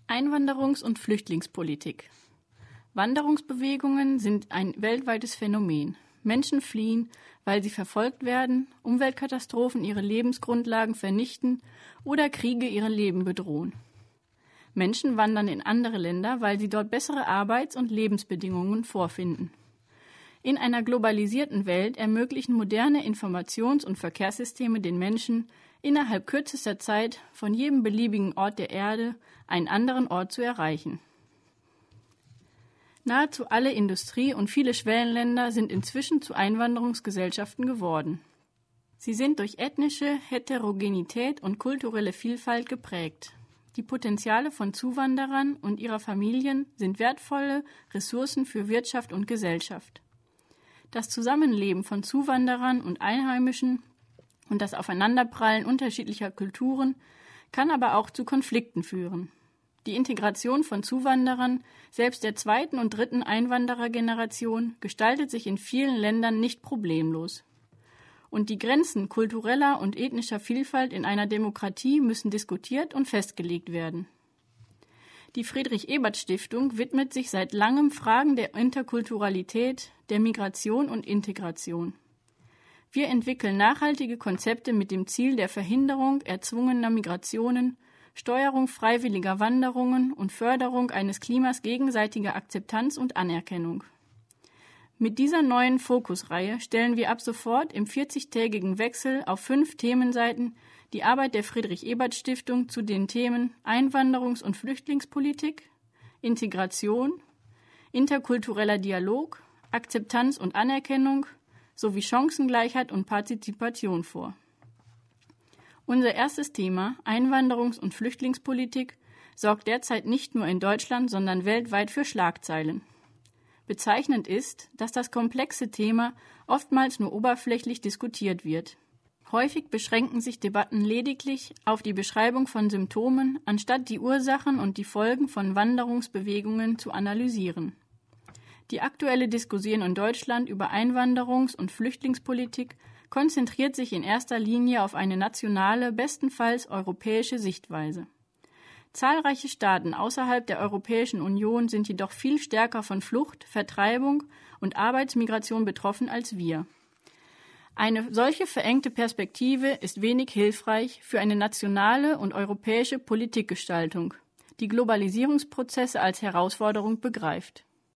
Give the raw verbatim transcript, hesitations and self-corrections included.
Einwanderungs- und Flüchtlingspolitik. Wanderungsbewegungen sind ein weltweites Phänomen. Menschen fliehen, weil sie verfolgt werden, Umweltkatastrophen ihre Lebensgrundlagen vernichten oder Kriege ihre Leben bedrohen. Menschen wandern in andere Länder, weil sie dort bessere Arbeits- und Lebensbedingungen vorfinden. In einer globalisierten Welt ermöglichen moderne Informations- und Verkehrssysteme den Menschen, innerhalb kürzester Zeit von jedem beliebigen Ort der Erde einen anderen Ort zu erreichen. Nahezu alle Industrie- und viele Schwellenländer sind inzwischen zu Einwanderungsgesellschaften geworden. Sie sind durch ethnische Heterogenität und kulturelle Vielfalt geprägt. Die Potenziale von Zuwanderern und ihrer Familien sind wertvolle Ressourcen für Wirtschaft und Gesellschaft. Das Zusammenleben von Zuwanderern und Einheimischen und das Aufeinanderprallen unterschiedlicher Kulturen kann aber auch zu Konflikten führen. Die Integration von Zuwanderern, selbst der zweiten und dritten Einwanderergeneration, gestaltet sich in vielen Ländern nicht problemlos. Und die Grenzen kultureller und ethnischer Vielfalt in einer Demokratie müssen diskutiert und festgelegt werden. Die Friedrich-Ebert-Stiftung widmet sich seit langem Fragen der Interkulturalität, der Migration und Integration. Wir entwickeln nachhaltige Konzepte mit dem Ziel der Verhinderung erzwungener Migrationen, Steuerung freiwilliger Wanderungen und Förderung eines Klimas gegenseitiger Akzeptanz und Anerkennung. Mit dieser neuen Fokusreihe stellen wir ab sofort im vierzigtägigen Wechsel auf fünf Themenseiten die Arbeit der Friedrich-Ebert-Stiftung zu den Themen Einwanderungs- und Flüchtlingspolitik, Integration, interkultureller Dialog, Akzeptanz und Anerkennung sowie Chancengleichheit und Partizipation vor. Unser erstes Thema, Einwanderungs- und Flüchtlingspolitik, sorgt derzeit nicht nur in Deutschland, sondern weltweit für Schlagzeilen. Bezeichnend ist, dass das komplexe Thema oftmals nur oberflächlich diskutiert wird. Häufig beschränken sich Debatten lediglich auf die Beschreibung von Symptomen, anstatt die Ursachen und die Folgen von Wanderungsbewegungen zu analysieren. Die aktuelle Diskussion in Deutschland über Einwanderungs- und Flüchtlingspolitik konzentriert sich in erster Linie auf eine nationale, bestenfalls europäische Sichtweise. Zahlreiche Staaten außerhalb der Europäischen Union sind jedoch viel stärker von Flucht, Vertreibung und Arbeitsmigration betroffen als wir. Eine solche verengte Perspektive ist wenig hilfreich für eine nationale und europäische Politikgestaltung, die Globalisierungsprozesse als Herausforderung begreift.